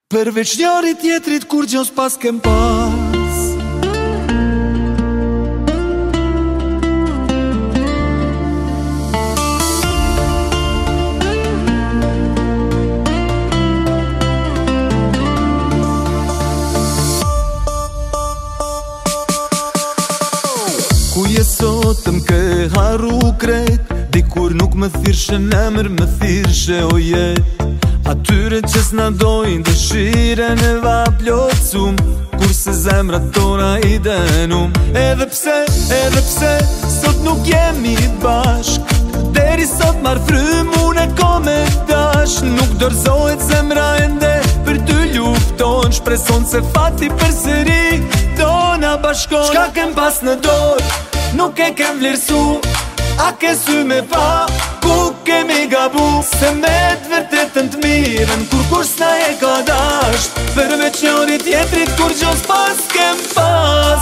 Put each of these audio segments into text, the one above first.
Përveç njëri tjetrit kur gjo s'pas kem pas. Ku je sot m'ke haru krejt, dikur nuk më thirëshe në emër, më thirëshe o jet. Atyre që s'na dojnë dëshiren e va plotësum, kurse zemrat tona i denum. Edhe pse, sot nuk jemi bashk, deri sot marrë frym unë e ko me dash. Nuk dorzohet zemra ende për ty lufton, shpreson se fati përsëri do na bashkon. Çka kem pas në dorë, nuk e kem vlerësu, a ke sy me pa, ku kemi gabu. Se me t'vërtetën t'mirën, kur s'na e ka dasht, përveç njëri tjetrit kur gjo s'pas kem pas.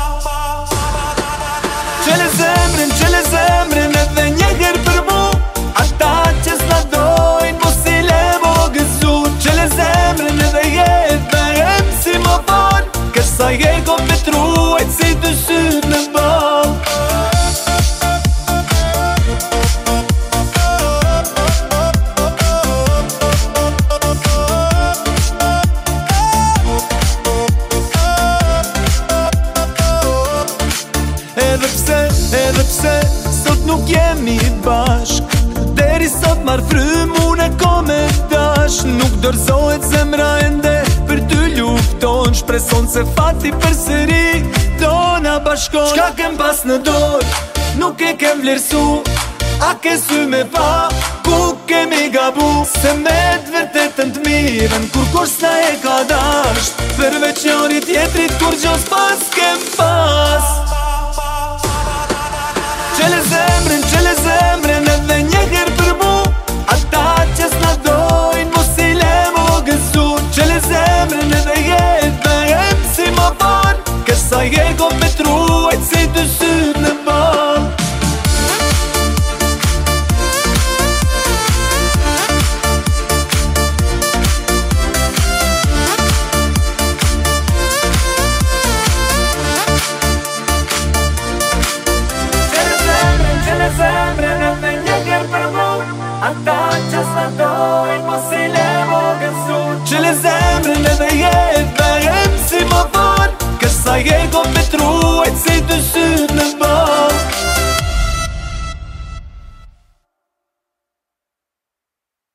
Qele zemrin edhe njëherë për mu, ata që s'na dojnë mos i levo gëzu. Qele zemrin edhe jetë me em si më bon, kësa je ko petruajt si të syt në bal. Edhe pse, sot nuk jemi bashk, deri sot marrë frym unë e ko me dash. Nuk dorzohet zemra ende për ty lufton, shpreson se fati përsëri do na bashkon. Çka kem pas në dorë, nuk e kem vlerësu, a ke sy me pa, ku kemi gabu. Se me t'vërtetën t'mirën, kur s'na e ka dasht, përveç njëri tjetrit kur gjo s'pa